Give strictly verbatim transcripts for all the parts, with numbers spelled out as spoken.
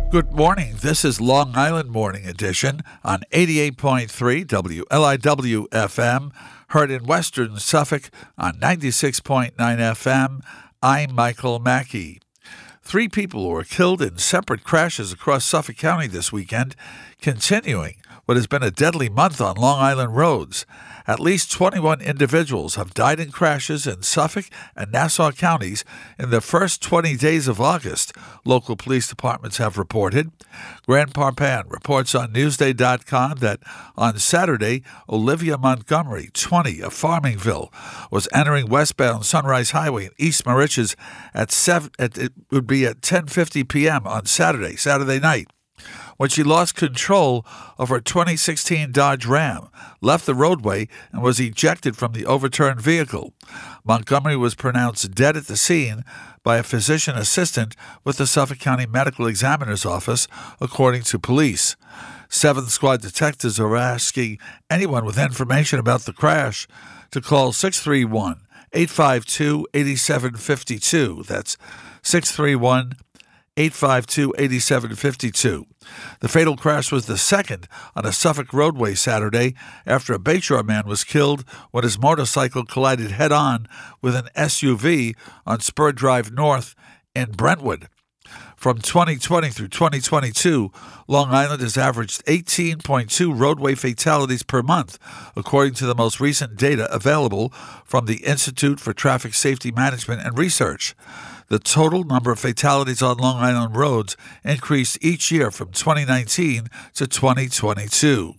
Good morning. This is Long Island Morning Edition on eighty-eight point three W L I W F M, heard in Western Suffolk on ninety-six point nine F M. I'm Michael Mackey. Three people were killed in separate crashes across Suffolk County this weekend, continuing what has been a deadly month on Long Island roads. At least twenty-one individuals have died in crashes in Suffolk and Nassau counties in the first twenty days of August, local police departments have reported. Grant Parpan reports on Newsday dot com that on Saturday, Olivia Montgomery, twenty, of Farmingville, was entering westbound Sunrise Highway in East Moriches at seven. At, it would be at ten fifty p.m. on Saturday, Saturday night, when she lost control of her twenty sixteen Dodge Ram, left the roadway, and was ejected from the overturned vehicle. Montgomery was pronounced dead at the scene by a physician assistant with the Suffolk County Medical Examiner's Office, according to police. Seventh Squad detectives are asking anyone with information about the crash to call six three one, eight five two, eight seven five two. That's six three one, eight five two, eight seven five two. The fatal crash was the second on a Suffolk roadway Saturday after a Bayshore man was killed when his motorcycle collided head-on with an S U V on Spur Drive North in Brentwood. From twenty twenty through twenty twenty-two, Long Island has averaged eighteen point two roadway fatalities per month, according to the most recent data available from the Institute for Traffic Safety Management and Research. The total number of fatalities on Long Island roads increased each year from twenty nineteen to twenty twenty-two.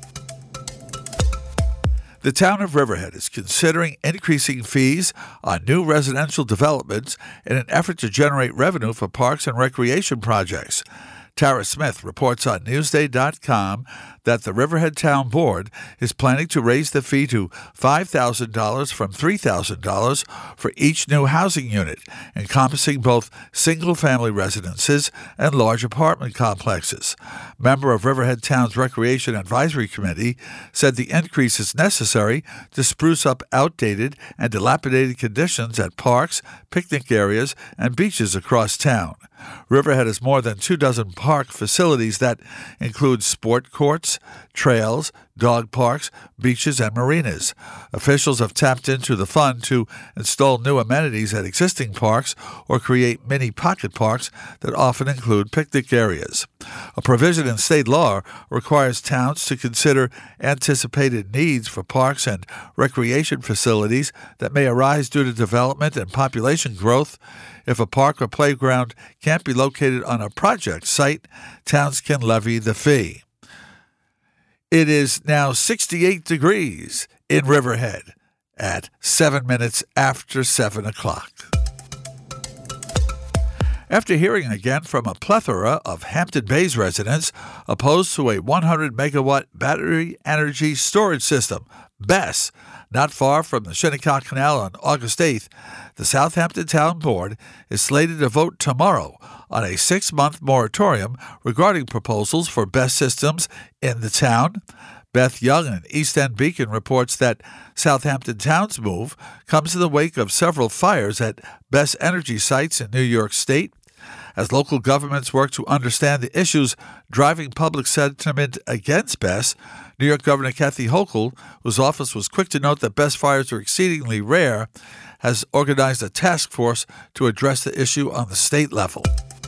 The town of Riverhead is considering increasing fees on new residential developments in an effort to generate revenue for parks and recreation projects. Tara Smith reports on Newsday dot com that the Riverhead Town Board is planning to raise the fee to five thousand dollars from three thousand dollars for each new housing unit, encompassing both single-family residences and large apartment complexes. Member of Riverhead Town's Recreation Advisory Committee said the increase is necessary to spruce up outdated and dilapidated conditions at parks, picnic areas, and beaches across town. Riverhead has more than two dozen park facilities that include sport courts, trails, dog parks, beaches, and marinas. Officials have tapped into the fund to install new amenities at existing parks or create mini pocket parks that often include picnic areas. A provision in state law requires towns to consider anticipated needs for parks and recreation facilities that may arise due to development and population growth. If a park or playground can't be located on a project site, towns can levy the fee. It is now sixty-eight degrees in Riverhead at seven minutes after seven o'clock. After hearing again from a plethora of Hampton Bays residents opposed to a one hundred megawatt battery energy storage system, B E S, not far from the Shinnecock Canal on August eighth, the Southampton Town Board is slated to vote tomorrow on a six-month moratorium regarding proposals for B E S systems in the town. Beth Young in East End Beacon reports that Southampton Town's move comes in the wake of several fires at B E S energy sites in New York State. As local governments work to understand the issues driving public sentiment against B E S, New York Governor Kathy Hochul, whose office was quick to note that B E S fires are exceedingly rare, has organized a task force to address the issue on the state level.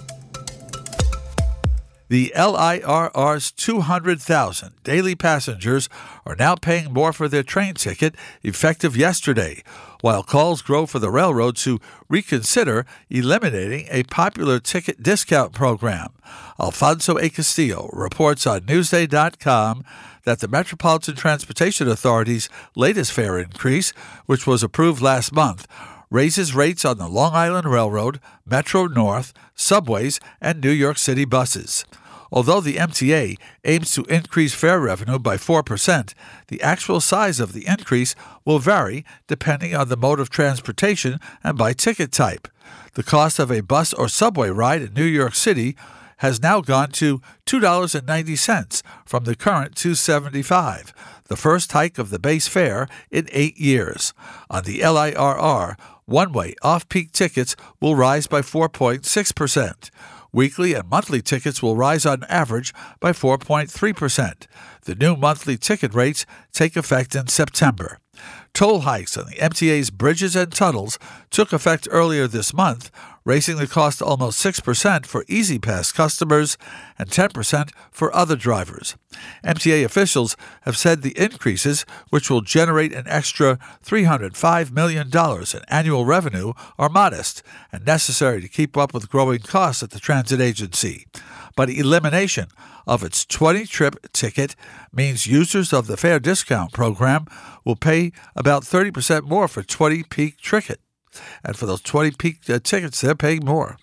The L I R R's two hundred thousand daily passengers are now paying more for their train ticket, effective yesterday, while calls grow for the railroad to reconsider eliminating a popular ticket discount program. Alfonso A. Castillo reports on Newsday dot com that the Metropolitan Transportation Authority's latest fare increase, which was approved last month, raises rates on the Long Island Railroad, Metro North, subways, and New York City buses. Although the M T A aims to increase fare revenue by four percent, the actual size of the increase will vary depending on the mode of transportation and by ticket type. The cost of a bus or subway ride in New York City has now gone to two dollars and ninety cents from the current two dollars and seventy-five cents, the first hike of the base fare in eight years. On the L I R R, one-way off-peak tickets will rise by four point six percent. Weekly and monthly tickets will rise on average by four point three percent. The new monthly ticket rates take effect in September. Toll hikes on the M T A's bridges and tunnels took effect earlier this month, raising the cost almost six percent for Easy Pass customers and ten percent for other drivers. M T A officials have said the increases, which will generate an extra three hundred five million dollars in annual revenue, are modest and necessary to keep up with growing costs at the transit agency. But elimination of its twenty-trip ticket means users of the fare discount program will pay about thirty percent more for twenty peak ticket. And for those twenty peak uh, tickets, they're paying more.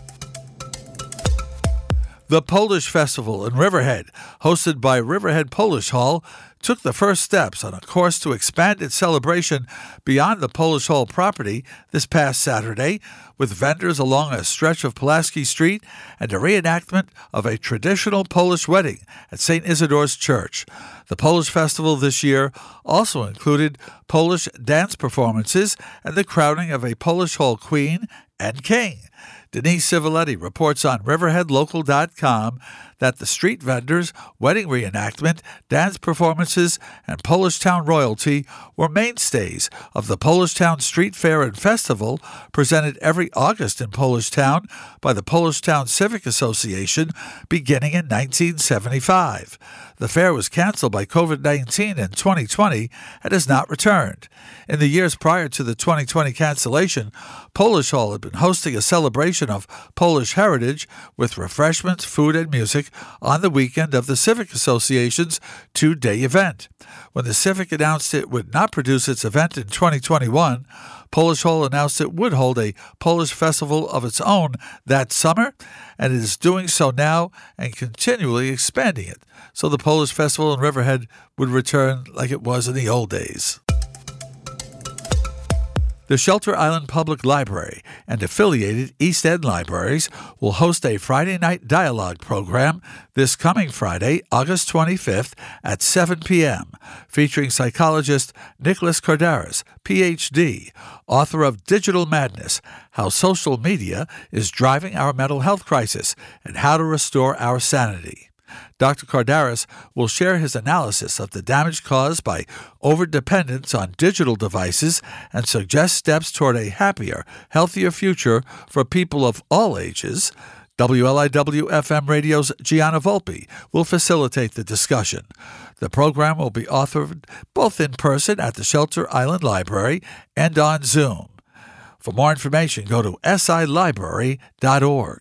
The Polish Festival in Riverhead, hosted by Riverhead Polish Hall, took the first steps on a course to expand its celebration beyond the Polish Hall property this past Saturday, with vendors along a stretch of Pulaski Street and a reenactment of a traditional Polish wedding at Saint Isidore's Church. The Polish Festival this year also included Polish dance performances and the crowning of a Polish Hall queen and king. Denise Civiletti reports on riverhead local dot com that the street vendors, wedding reenactment, dance performances, and Polish Town royalty were mainstays of the Polish Town Street Fair and Festival, presented every August in Polish Town by the Polish Town Civic Association beginning in nineteen seventy-five. The fair was canceled by covid nineteen in twenty twenty and has not returned. In the years prior to the twenty twenty cancellation, Polish Hall had been hosting a celebration of Polish heritage with refreshments, food, and music on the weekend of the Civic Association's two-day event. When the Civic announced it would not produce its event in twenty twenty-one, Polish Hall announced it would hold a Polish festival of its own that summer, and it is doing so now and continually expanding it, so the Polish Festival in Riverhead would return like it was in the old days. The Shelter Island Public Library and affiliated East End libraries will host a Friday night dialogue program this coming Friday, August twenty-fifth at seven p.m., featuring psychologist Nicholas Kardaras, P H D, author of Digital Madness, How Social Media is Driving Our Mental Health Crisis and How to Restore Our Sanity. Doctor Kardaras will share his analysis of the damage caused by overdependence on digital devices and suggest steps toward a happier, healthier future for people of all ages. W L I W F M Radio's Gianna Volpe will facilitate the discussion. The program will be offered both in person at the Shelter Island Library and on Zoom. For more information, go to s i library dot org.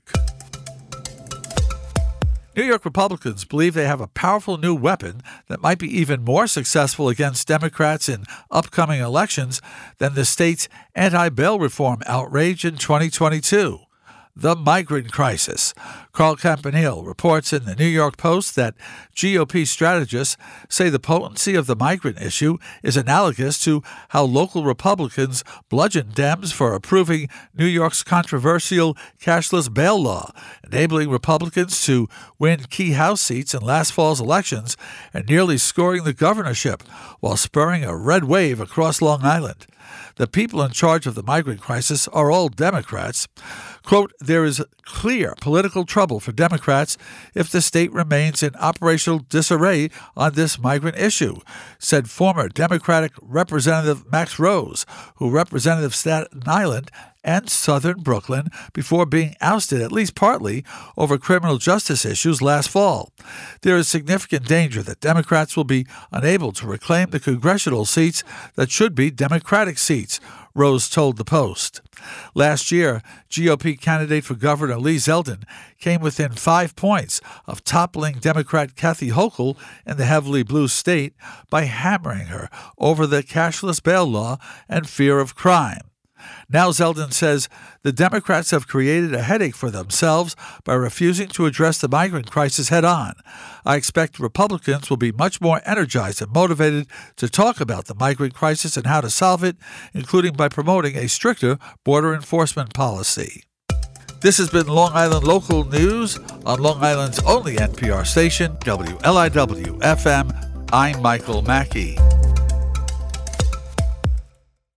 New York Republicans believe they have a powerful new weapon that might be even more successful against Democrats in upcoming elections than the state's anti-bail reform outrage in twenty twenty-two. The migrant crisis. Carl Campanile reports in the New York Post that G O P strategists say the potency of the migrant issue is analogous to how local Republicans bludgeoned Dems for approving New York's controversial cashless bail law, enabling Republicans to win key House seats in last fall's elections and nearly scoring the governorship while spurring a red wave across Long Island. The people in charge of the migrant crisis are all Democrats. Quote, there is clear political trouble for Democrats if the state remains in operational disarray on this migrant issue, said former Democratic Representative Max Rose, who represented Staten Island and southern Brooklyn before being ousted, at least partly, over criminal justice issues last fall. There is significant danger that Democrats will be unable to reclaim the congressional seats that should be Democratic seats, Rose told the Post. Last year, G O P candidate for Governor Lee Zeldin came within five points of toppling Democrat Kathy Hochul in the heavily blue state by hammering her over the cashless bail law and fear of crime. Now Zeldin says the Democrats have created a headache for themselves by refusing to address the migrant crisis head-on. I expect Republicans will be much more energized and motivated to talk about the migrant crisis and how to solve it, including by promoting a stricter border enforcement policy. This has been Long Island Local News on Long Island's only N P R station, W L I W F M. I'm Michael Mackey.